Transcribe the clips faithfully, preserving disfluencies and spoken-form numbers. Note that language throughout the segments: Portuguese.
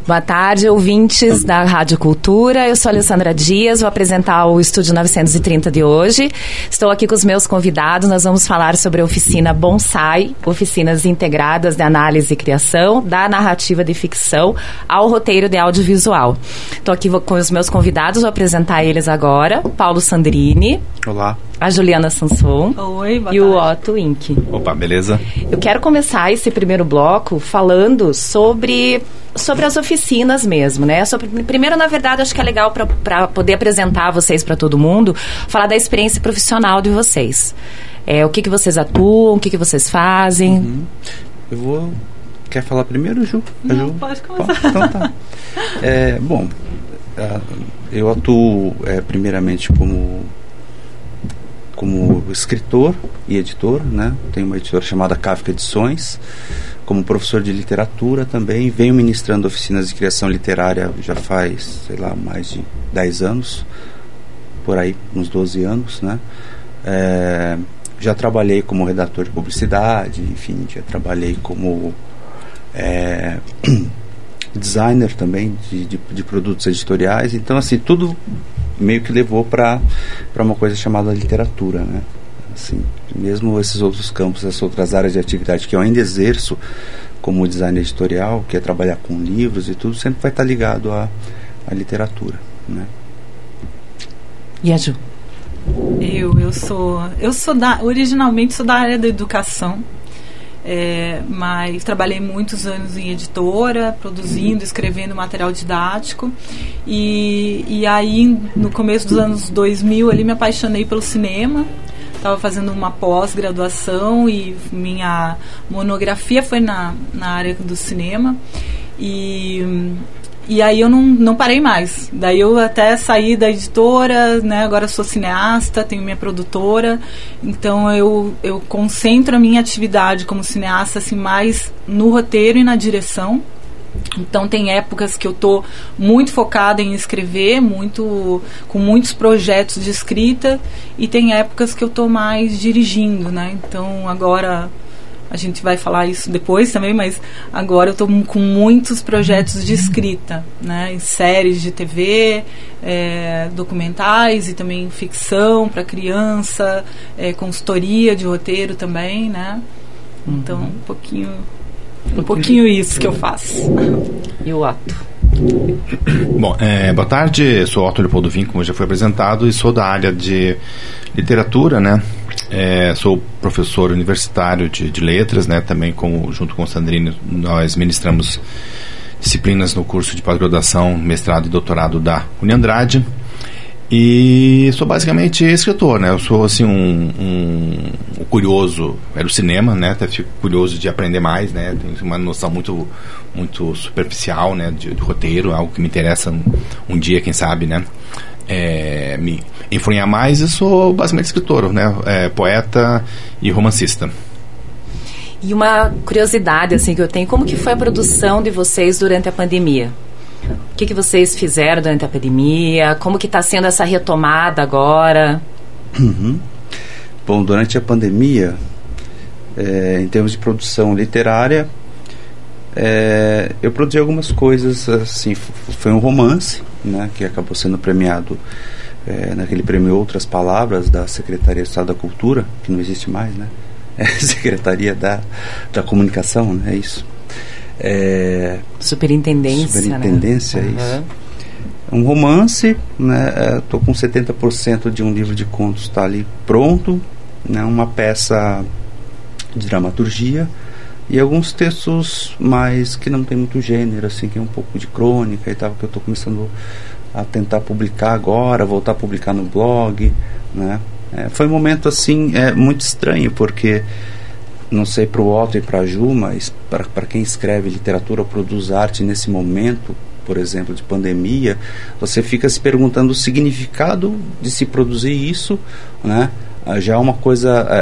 Boa tarde, ouvintes da Rádio Cultura. Eu sou a Alessandra Dias, vou apresentar o Estúdio novecentos e trinta de hoje. Estou aqui com os meus convidados, nós vamos falar sobre a oficina Bonsai, oficinas integradas de análise e criação, da narrativa de ficção ao roteiro de audiovisual. Estou aqui com os meus convidados, vou apresentar eles agora. Paulo Sandrini. Olá. A Juliana Sanson. Oi, boa e tarde. o Otto Inck. Opa, beleza? Eu quero começar esse primeiro bloco falando sobre, sobre as oficinas mesmo, né? Sobre, primeiro, na verdade, acho que é legal para poder apresentar vocês para todo mundo, falar da experiência profissional de vocês. É, o que, que vocês atuam, o que, que vocês fazem. Uhum. Eu vou... Quer falar primeiro, Ju? A Não, Ju? pode começar. Pode? Então tá. É, bom, eu atuo é, primeiramente como... como escritor e editor, né? Tenho uma editora chamada Kafka Edições, como professor de literatura também, venho ministrando oficinas de criação literária já faz, sei lá, mais de dez anos, por aí, uns doze anos, né? É, já trabalhei como redator de publicidade, enfim, já trabalhei como é, designer também de, de, de produtos editoriais, então assim, tudo meio que levou para para uma coisa chamada literatura, né? Assim, mesmo esses outros campos, essas outras áreas de atividade que eu ainda exerço como design editorial, que é trabalhar com livros e tudo, sempre vai estar ligado à, à literatura, né? E a Ju? Eu, eu sou, eu sou da, originalmente sou da área da educação. É, mas trabalhei muitos anos em editora, produzindo, escrevendo material didático e, e aí no começo dos anos dois mil ali me apaixonei pelo cinema, estava fazendo uma pós-graduação e minha monografia foi na, na área do cinema e... E aí eu não, não parei mais. Daí eu até saí da editora, né? Agora sou cineasta, tenho minha produtora. Então eu, eu concentro a minha atividade como cineasta assim, mais no roteiro e na direção. Então tem épocas que eu estou muito focada em escrever, muito, com muitos projetos de escrita. E tem épocas que eu estou mais dirigindo, né? Então agora... A gente vai falar isso depois também, mas agora eu estou com muitos projetos de escrita, né? Em séries de T V, é, documentais e também ficção para criança, é, consultoria de roteiro também, né? Então, um pouquinho, um pouquinho isso que eu faço. E o Otto? Bom, é, boa tarde, sou Otto Leopoldovin, como já foi apresentado, e sou da área de literatura, né? É, sou professor universitário de, de letras, né? Também com, junto com o Sandrini nós ministramos disciplinas no curso de pós-graduação, mestrado e doutorado da Uniandrade, e sou basicamente escritor, né? Eu sou assim um, um, um curioso, era o cinema, né? Até fico curioso de aprender mais, né? Tenho uma noção muito, muito superficial, né? De, de roteiro, algo que me interessa um, um dia, quem sabe, né? É, me influenciar mais. Eu sou basicamente escritor, né? É, poeta e romancista. E uma curiosidade assim que eu tenho, como que foi a produção de vocês durante a pandemia? O que, que vocês fizeram durante a pandemia? Como que está sendo essa retomada agora? Uhum. Bom, durante a pandemia, é, em termos de produção literária, é, eu produzi algumas coisas, assim, foi um romance, né, que acabou sendo premiado é, naquele prêmio Outras Palavras da Secretaria de Estado da Cultura, que não existe mais, né? É a Secretaria da, da Comunicação, né? É isso. É, Superintendência, Superintendência, né? É isso. Uhum. Um romance, né? Estou com setenta por cento de um livro de contos, está ali pronto, né? Uma peça de dramaturgia e alguns textos mais que não tem muito gênero, assim, que é um pouco de crônica e tal, que eu estou começando a tentar publicar agora, voltar a publicar no blog, né? É, foi um momento assim é, muito estranho, porque não sei para o Otto e para a Ju, mas para quem escreve literatura ou produz arte nesse momento, por exemplo, de pandemia, você fica se perguntando o significado de se produzir isso, né? Já é uma coisa é,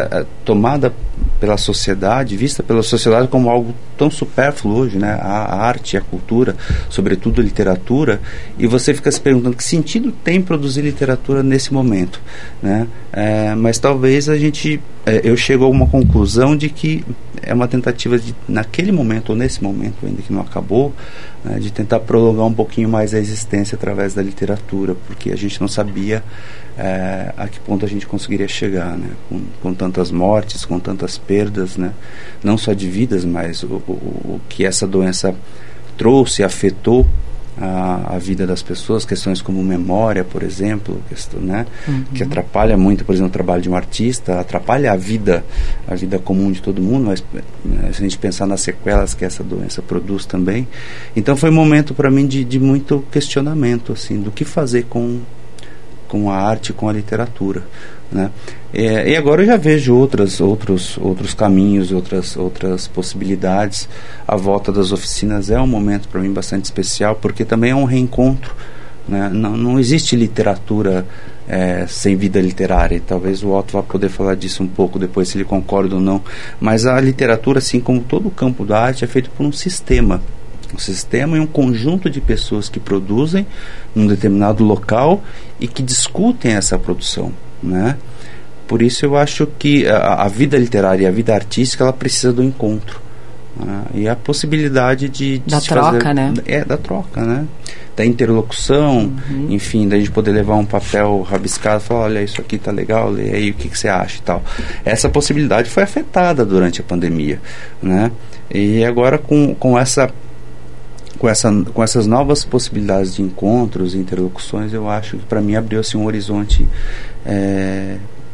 tomada pela sociedade, vista pela sociedade como algo tão supérfluo hoje, né? A, a arte, a cultura, sobretudo a literatura, e você fica se perguntando que sentido tem produzir literatura nesse momento, né? É, mas talvez a gente, é, eu chego a uma conclusão de que é uma tentativa de, naquele momento, ou nesse momento ainda que não acabou, né, de tentar prolongar um pouquinho mais a existência através da literatura, porque a gente não sabia é, a que ponto a gente conseguiria chegar, né? Com, com tantas mortes, com tantas perdas, né? Não só de vidas, mas o, o, o que essa doença trouxe, afetou a, a vida das pessoas, questões como memória, por exemplo, questão, né? Uhum. Que atrapalha muito, por exemplo, o trabalho de um artista, atrapalha a vida, a vida comum de todo mundo, mas né, se a gente pensar nas sequelas que essa doença produz também. Então foi um momento para mim de, de muito questionamento, assim, do que fazer com, com a arte, com a literatura, né? É, e agora eu já vejo outras, outros, outros caminhos, outras, outras possibilidades. A volta das oficinas é um momento para mim bastante especial, porque também é um reencontro, né? Não, não existe literatura é, sem vida literária, e talvez o Otto vá poder falar disso um pouco depois, se ele concorda ou não, mas a literatura, assim como todo o campo da arte, é feito por um sistema um sistema e um conjunto de pessoas que produzem num determinado local e que discutem essa produção, né? Por isso eu acho que a, a vida literária e a vida artística, ela precisa do encontro, né? E a possibilidade de, de da troca, fazer, né? É, da troca, né? Da interlocução, uhum. Enfim, da gente poder levar um papel rabiscado e falar, olha, isso aqui tá legal, lê aí o que, que você acha e tal. Essa possibilidade foi afetada durante a pandemia, né? E agora com, com essa Com, essa, com essas novas possibilidades de encontros e interlocuções, eu acho que para mim abriu-se um horizonte é,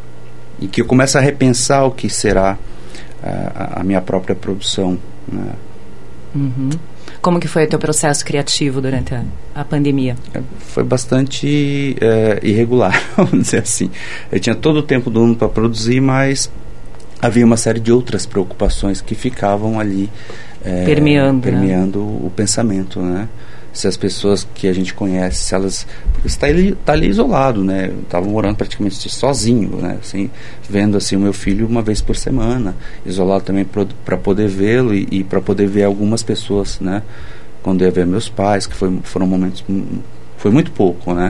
e que eu começo a repensar o que será a, a minha própria produção, né? Uhum. Como que foi o teu processo criativo durante a, a pandemia? É, foi bastante é, irregular, vamos dizer assim. Eu tinha todo o tempo do mundo para produzir, mas havia uma série de outras preocupações que ficavam ali É, permeando, permeando né? o, o pensamento, né? Se as pessoas que a gente conhece, se elas... Porque você está ali, tá ali isolado, né? Eu estava morando praticamente sozinho, né? Assim, vendo assim, o meu filho uma vez por semana, isolado também para poder vê-lo e, e para poder ver algumas pessoas, né? Quando eu ia ver meus pais, que foi, foram momentos... Foi muito pouco, né?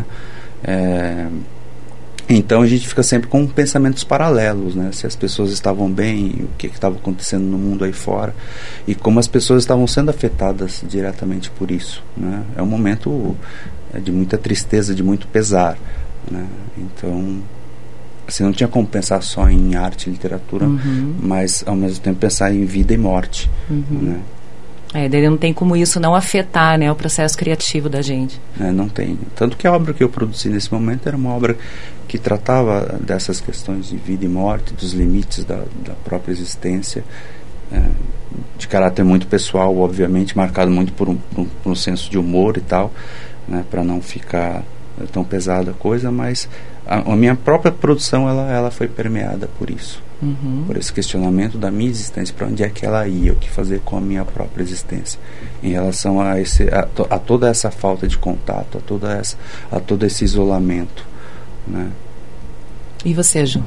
É, então a gente fica sempre com pensamentos paralelos, né? Se as pessoas estavam bem, o que estava acontecendo no mundo aí fora e como as pessoas estavam sendo afetadas diretamente por isso, né? É um momento de muita tristeza, de muito pesar, né? Então, assim, não tinha como pensar só em arte e literatura, uhum. Mas ao mesmo tempo pensar em vida e morte, uhum. Né? É, daí não tem como isso não afetar, né, o processo criativo da gente. É, não tem. Tanto que a obra que eu produzi nesse momento era uma obra que tratava dessas questões de vida e morte, dos limites da, da própria existência, é, de caráter muito pessoal, obviamente, marcado muito por um, por um, por um senso de humor e tal, né, para não ficar tão pesada a coisa, mas a, a minha própria produção ela, ela foi permeada por isso. Uhum. Por esse questionamento da minha existência, para onde é que ela ia, o que fazer com a minha própria existência em relação a, esse, a, to, a toda essa falta de contato, a, toda essa, a todo esse isolamento, né? E você, Ju?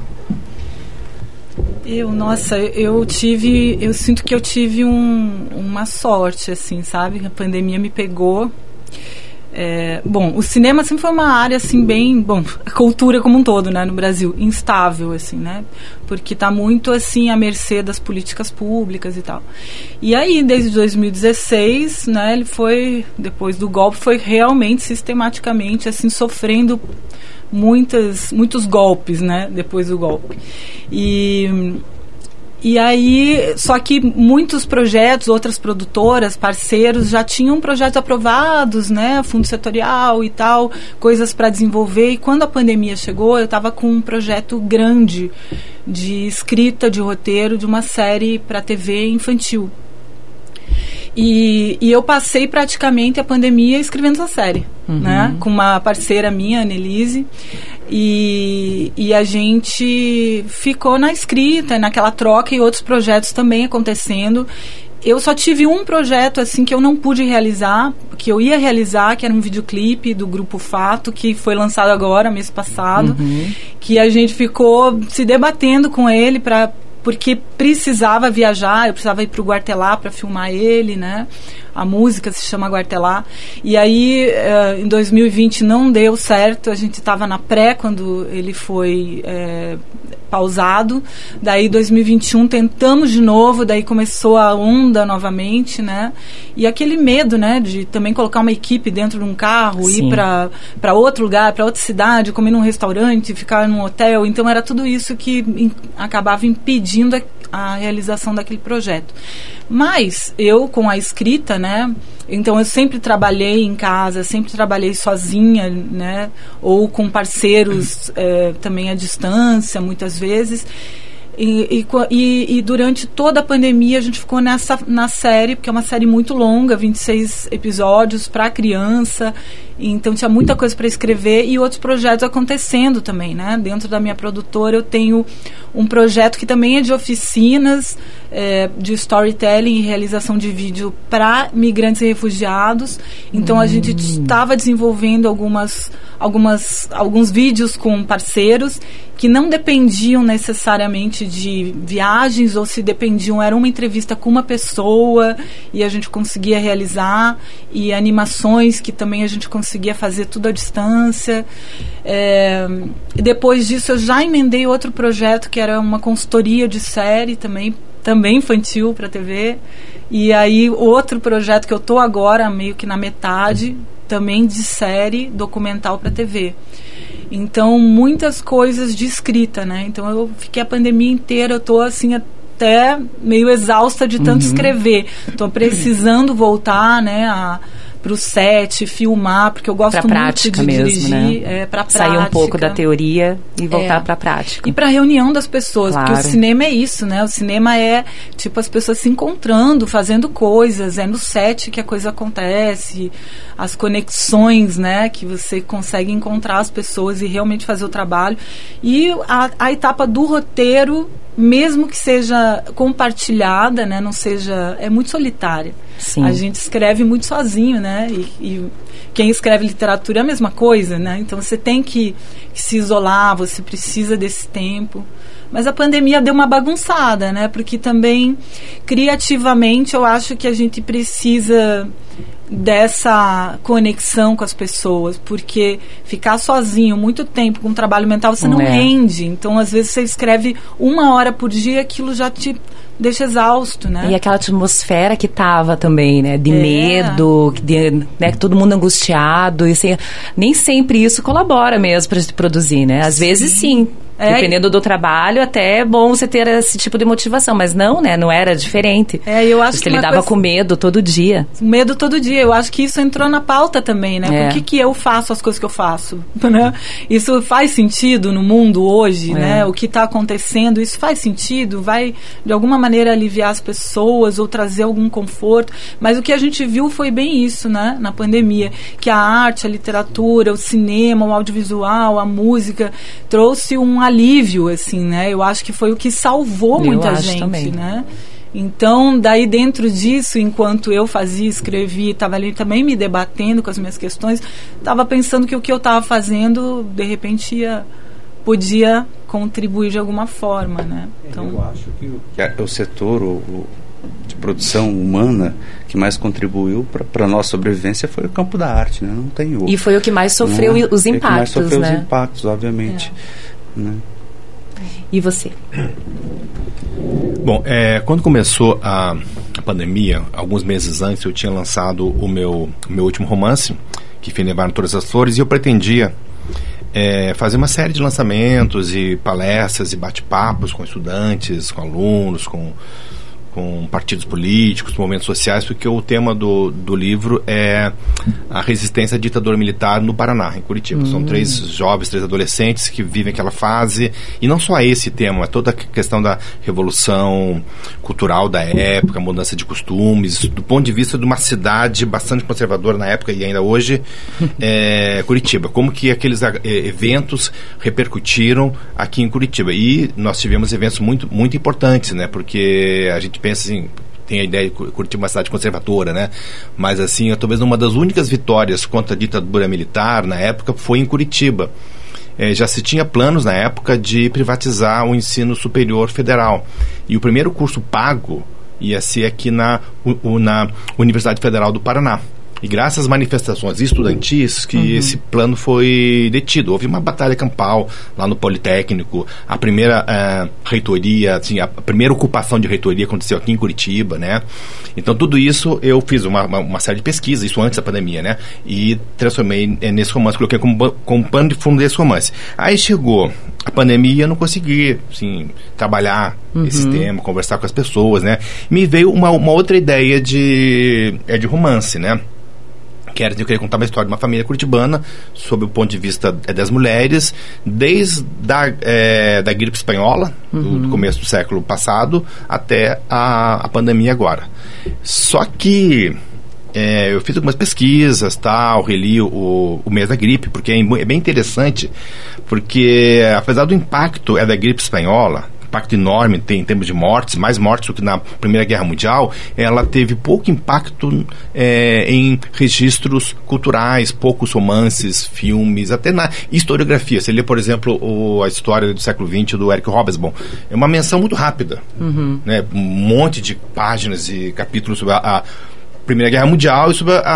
Eu, nossa, eu tive, eu sinto que eu tive um, uma sorte, assim, sabe? A pandemia me pegou. É, bom, o cinema sempre foi uma área assim bem, bom, a cultura como um todo, né, no Brasil, instável, assim, né, porque está muito assim à mercê das políticas públicas e tal. E aí, desde dois mil e dezesseis, né, ele foi, depois do golpe, foi realmente sistematicamente assim sofrendo muitas, muitos golpes, né, depois do golpe. E E aí, só que muitos projetos, outras produtoras, parceiros, já tinham projetos aprovados, né, fundo setorial e tal, coisas para desenvolver. E quando a pandemia chegou, eu estava com um projeto grande de escrita de roteiro de uma série para T V infantil. E, e eu passei praticamente a pandemia escrevendo essa série, uhum. né, com uma parceira minha, a Annelise. E, e a gente ficou na escrita, naquela troca e outros projetos também acontecendo. Eu só tive um projeto assim que eu não pude realizar, que eu ia realizar, que era um videoclipe do Grupo Fato, que foi lançado agora, mês passado, uhum. que a gente ficou se debatendo com ele para porque precisava viajar, eu precisava ir para o Guartelá para filmar ele, né? A música se chama Guartelá. E aí, uh, em dois mil e vinte não deu certo, a gente estava na pré quando ele foi é, pausado. Daí, dois mil e vinte e um, tentamos de novo, daí começou a onda novamente, né? E aquele medo, né, de também colocar uma equipe dentro de um carro, Sim. ir para para outro lugar, para outra cidade, comer num restaurante, ficar num hotel. Então, era tudo isso que in, acabava impedindo a, a realização daquele projeto. Mas eu, com a escrita, né, então eu sempre trabalhei em casa, sempre trabalhei sozinha, né, ou com parceiros é, também à distância, muitas vezes. E, e, e durante toda a pandemia a gente ficou nessa, na série, porque é uma série muito longa, vinte e seis episódios para criança, então tinha muita coisa para escrever e outros projetos acontecendo também, né? Dentro da minha produtora eu tenho um projeto que também é de oficinas, é, de storytelling e realização de vídeo para migrantes e refugiados. Então hum. a gente estava desenvolvendo algumas, algumas, alguns vídeos com parceiros que não dependiam necessariamente de viagens, ou se dependiam, era uma entrevista com uma pessoa e a gente conseguia realizar, e animações que também a gente conseguia fazer tudo à distância. É, depois disso eu já emendei outro projeto que era uma consultoria de série também, também infantil para a T V, e aí outro projeto que eu estou agora meio que na metade, também de série documental para a T V. Então, muitas coisas de escrita, né? Então, eu fiquei a pandemia inteira, eu tô assim, até meio exausta de tanto uhum. escrever. Tô precisando voltar, né, a... para o set, filmar, porque eu gosto pra muito de mesmo, dirigir, né? é, para prática. Sair um pouco da teoria e voltar é. para a prática. E para a reunião das pessoas, Claro. porque o cinema é isso, né? O cinema é, tipo, as pessoas se encontrando, fazendo coisas, é no set que a coisa acontece, as conexões, né? Que você consegue encontrar as pessoas e realmente fazer o trabalho. E a, a etapa do roteiro, mesmo que seja compartilhada, né, não seja, é muito solitária. Sim. A gente escreve muito sozinho, né? E, e quem escreve literatura é a mesma coisa, né? Então você tem que, que se isolar, você precisa desse tempo. Mas a pandemia deu uma bagunçada, né? Porque também, criativamente, eu acho que a gente precisa dessa conexão com as pessoas, porque ficar sozinho muito tempo com um trabalho mental, você não é. rende. Então, às vezes, você escreve uma hora por dia e aquilo já te deixa exausto, né? E aquela atmosfera que tava também, né? De É. medo, de, né? Todo mundo angustiado. E assim, nem sempre isso colabora mesmo para produzir, né? Às sim. vezes, sim. É. Dependendo do trabalho, até é bom você ter esse tipo de motivação. Mas não, né? Não era diferente. É, eu acho você que lidava coisa... com medo todo dia. Medo todo dia. Eu acho que isso entrou na pauta também, né? É. Por que, que eu faço as coisas que eu faço? Né? Isso faz sentido no mundo hoje, é. né? O que está acontecendo, isso faz sentido? Vai, de alguma maneira, aliviar as pessoas ou trazer algum conforto? Mas o que a gente viu foi bem isso, né? Na pandemia. Que a arte, a literatura, o cinema, o audiovisual, a música, trouxe um alívio, assim, né? Eu acho que foi o que salvou eu muita acho gente, também. né? Então, daí dentro disso, enquanto eu fazia, escrevia, estava ali também me debatendo com as minhas questões, estava pensando que o que eu estava fazendo, de repente, ia, podia contribuir de alguma forma, né? Então, eu acho que o, que a, o setor o, o, de produção humana que mais contribuiu para a nossa sobrevivência foi o campo da arte, né? Não tem outro. E foi o que mais sofreu né? os impactos, é o que mais sofreu né? os impactos, obviamente. É. Né? E você? Bom, é, quando começou a, a pandemia, alguns meses antes, eu tinha lançado o meu, o meu último romance, que foi Nevar Todas as Flores, e eu pretendia é, fazer uma série de lançamentos e palestras e bate-papos com estudantes, com alunos, com, com partidos políticos, movimentos sociais, porque o tema do, do livro é a resistência à ditadura militar no Paraná, em Curitiba. Hum. São três jovens, três adolescentes que vivem aquela fase, e não só esse tema, é toda a questão da revolução cultural da época, mudança de costumes, do ponto de vista de uma cidade bastante conservadora na época e ainda hoje, é, Curitiba. Como que aqueles é, eventos repercutiram aqui em Curitiba. E nós tivemos eventos muito, muito importantes, né? Porque a gente pensa assim, tem a ideia de Curitiba uma cidade conservadora, né? Mas assim, talvez uma das únicas vitórias contra a ditadura militar na época foi em Curitiba. eh, já se tinha planos na época de privatizar o ensino superior federal. E o primeiro curso pago ia ser aqui na, u, na Universidade Federal do Paraná. E graças às manifestações estudantis que uhum. esse plano foi detido. Houve uma batalha campal lá no Politécnico. A primeira uh, reitoria, assim, a primeira ocupação de reitoria aconteceu aqui em Curitiba, né? Então tudo isso eu fiz uma, uma, uma série de pesquisas, isso antes da pandemia, né? E transformei é, nesse romance, coloquei como, como pano de fundo desse romance. Aí chegou a pandemia, eu não consegui, assim, trabalhar uhum. esse tema, conversar com as pessoas, né? Me veio uma, uma outra ideia de, é, de romance, né? Que era, eu queria contar uma história de uma família curitibana sob o ponto de vista é, das mulheres, desde da, é, da gripe espanhola, uhum. do, do começo do século passado, até a, a pandemia agora. Só que é, eu fiz algumas pesquisas, tal, reli o, o mês da gripe, porque é, é bem interessante, porque apesar do impacto é da gripe espanhola, impacto enorme tem em termos de mortes, mais mortes do que na Primeira Guerra Mundial, ela teve pouco impacto é, em registros culturais, poucos romances, filmes, até na historiografia. Você lê, por exemplo, o, a história do século vinte do Eric Hobsbawm, é uma menção muito rápida, uhum. né? Um monte de páginas e capítulos sobre a, a Primeira Guerra Mundial e sobre a,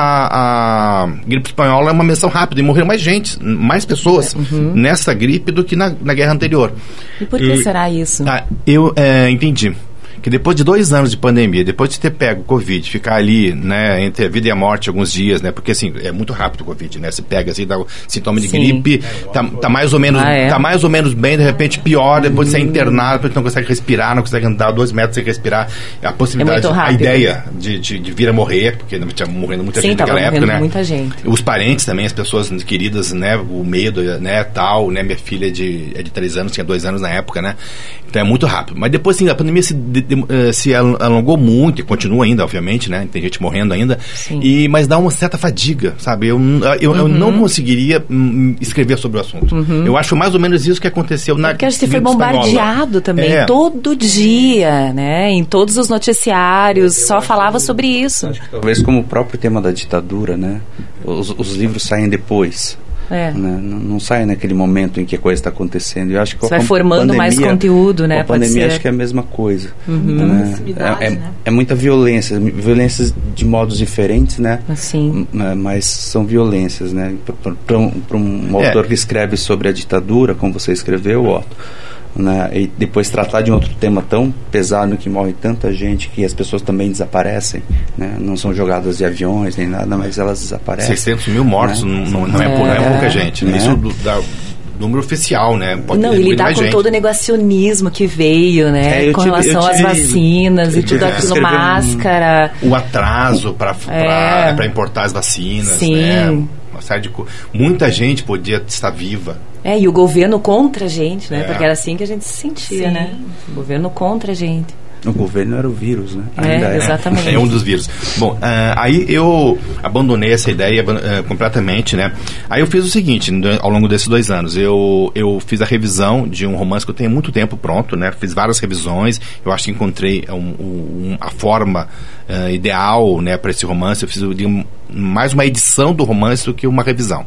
a gripe espanhola, é uma menção rápida, e morreram mais gente, mais pessoas uhum. nessa gripe do que na, na guerra anterior. E por que e, será isso? Ah, eu é, entendi que depois de dois anos de pandemia, depois de ter pego o Covid, ficar ali, né, entre a vida e a morte alguns dias, né, porque assim, é muito rápido o Covid, né, você pega assim, dá o sintoma de Sim. gripe, tá, tá mais ou menos, ah, é? tá mais ou menos bem, de repente pior, depois hum. você é internado, depois não consegue respirar, não consegue andar dois metros sem respirar, a possibilidade, é a ideia de, de, de vir a morrer, porque não tinha morrendo muita Sim, gente naquela época, né, muita gente. Os parentes também, as pessoas queridas, né, o medo, né, tal, né, minha filha é de, é de três anos, tinha dois anos na época, né, então é muito rápido, mas depois assim, a pandemia se, de, de, se alongou muito, e continua ainda, obviamente, né? Tem gente morrendo ainda, e, mas dá uma certa fadiga, sabe? Eu, eu, uhum. eu não conseguiria hum, escrever sobre o assunto. Uhum. Eu acho mais ou menos isso que aconteceu na... Porque você foi bombardeado também, é. todo dia, né? Em todos os noticiários, só falava sobre isso. Acho que talvez como o próprio tema da ditadura, né? Os, os livros saem depois. É. Né? Não, não sai naquele momento em que a coisa está acontecendo. Eu acho que Você vai formando pandemia, mais conteúdo, né? A pandemia acho que é a mesma coisa. Uhum. Né? É, é, né? é muita violência, violências de modos diferentes, né? Assim. Mas são violências, né? Para um, um é. autor que escreve sobre a ditadura, como você escreveu, Otto, né? E depois tratar de um outro tema tão pesado que morre tanta gente, que as pessoas também desaparecem, né? Não são jogadas de aviões nem nada, mas elas desaparecem. seiscentos mil mortos, né? não, não, é, é, não é pouca gente, né? Isso do, da, número oficial, né? Pode não, e lidar com gente. todo o negacionismo que veio, né? É, com tive, relação tive, às vacinas e tudo aquilo, máscara. Um, o atraso para é. importar as vacinas, Sim. né? Uma série de co... Muita gente podia estar viva. É, e o governo contra a gente, né? É. Porque era assim que a gente se sentia, Sim. né? O governo contra a gente. O governo era o vírus, né? Ainda é, exatamente. É um dos vírus. Bom, uh, aí eu abandonei essa ideia uh, completamente, né? Aí eu fiz o seguinte, ao longo desses dois anos, eu, eu fiz a revisão de um romance que eu tenho muito tempo pronto, né? Fiz várias revisões, eu acho que encontrei um, um, a forma uh, ideal, né, para esse romance. Eu fiz um, mais uma edição do romance do que uma revisão.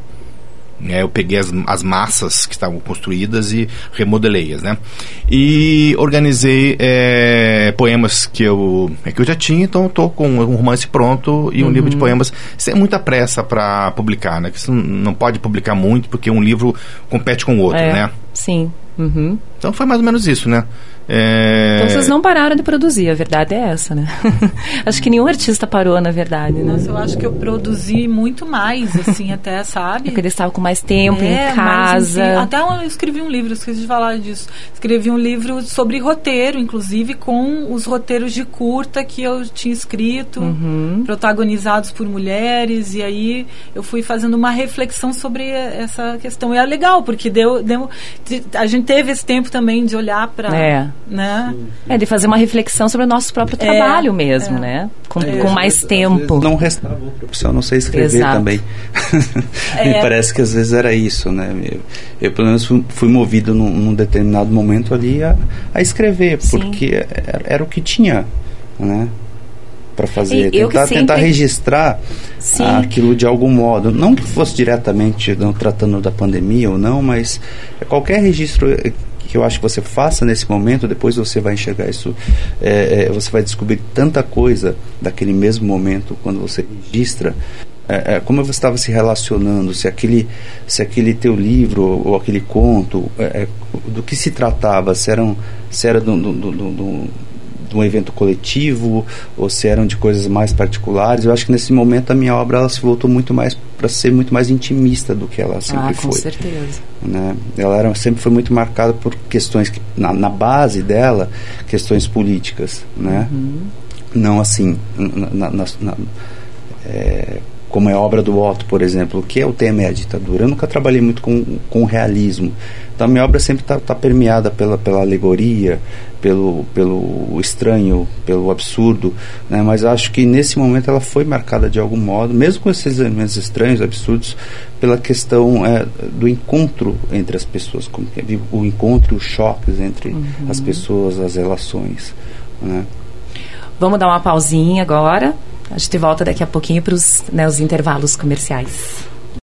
É, eu peguei as, as massas que estavam construídas e remodelei-as, né? E organizei é, poemas que eu, é, que eu já tinha, então estou com um romance pronto e um uhum. livro de poemas sem muita pressa para publicar, né? Que você não pode publicar muito porque um livro compete com o outro, é, né? Sim. Uhum. Então foi mais ou menos isso, né? É... Então vocês não pararam de produzir, a verdade é essa, né? Acho que nenhum artista parou, na verdade, né? Nossa, eu acho que eu produzi muito mais, assim, até, sabe? Porque eles estavam com mais tempo é, em casa. Mais, até eu escrevi um livro, esqueci de falar disso. Escrevi um livro sobre roteiro, inclusive com os roteiros de curta que eu tinha escrito, uhum. protagonizados por mulheres, e aí eu fui fazendo uma reflexão sobre essa questão. E é legal, porque deu, deu, a gente teve esse tempo também de olhar para... É. Né? É, de fazer uma reflexão sobre o nosso próprio trabalho é, mesmo, é. né? Com, é, com mais tempo. Não restava outra opção, não sei escrever Exato. também. É. Me parece que às vezes era isso, né? Eu, eu pelo menos fui, fui movido num, num determinado momento ali a, a escrever, Sim. porque era, era o que tinha, né? para fazer, E eu tentar, que sempre- tentar registrar Sim. aquilo de algum modo, não que fosse diretamente não tratando da pandemia ou não, mas qualquer registro que eu acho que você faça nesse momento, depois você vai enxergar isso, é, é, você vai descobrir tanta coisa daquele mesmo momento quando você registra. É, é, como você estava se relacionando, se aquele, se aquele teu livro ou, ou aquele conto, é, é, do que se tratava, se, eram, se era de um evento coletivo ou se eram de coisas mais particulares. Eu acho que nesse momento a minha obra ela se voltou muito mais para ser muito mais intimista do que ela sempre Ah, foi. com certeza. Né? Ela era, sempre foi muito marcada por questões que, na, na base dela, questões políticas, né? Uhum. Não assim, na, na, na, é, como é a obra do Otto, por exemplo, que é o tema é a ditadura. Eu nunca trabalhei muito com, com realismo, então a minha obra sempre está tá permeada pela, pela alegoria, pelo, pelo estranho, pelo absurdo, né? Mas acho que nesse momento ela foi marcada de algum modo, mesmo com esses elementos estranhos, absurdos, pela questão é, do encontro entre as pessoas, como que é, o encontro e os choques entre uhum. as pessoas, as relações, né? Vamos dar uma pausinha agora. A gente volta daqui a pouquinho para os, né, os intervalos comerciais.